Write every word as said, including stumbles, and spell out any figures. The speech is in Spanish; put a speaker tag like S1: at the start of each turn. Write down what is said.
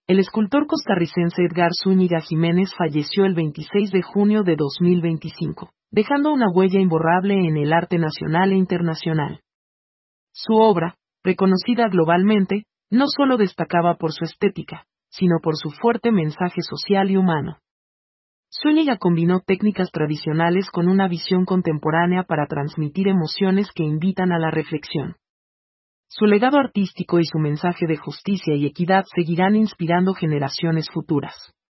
S1: El escultor costarricense Edgar Zúñiga Jiménez falleció el veintiséis de junio de dos mil veinticinco, dejando una huella imborrable en el arte nacional e internacional. Su obra, reconocida globalmente, no solo destacaba por su estética, sino por su fuerte mensaje social y humano. Zúñiga combinó técnicas tradicionales con una visión contemporánea para transmitir emociones que invitan a la reflexión. Su legado artístico y su mensaje de justicia y equidad seguirán inspirando generaciones futuras.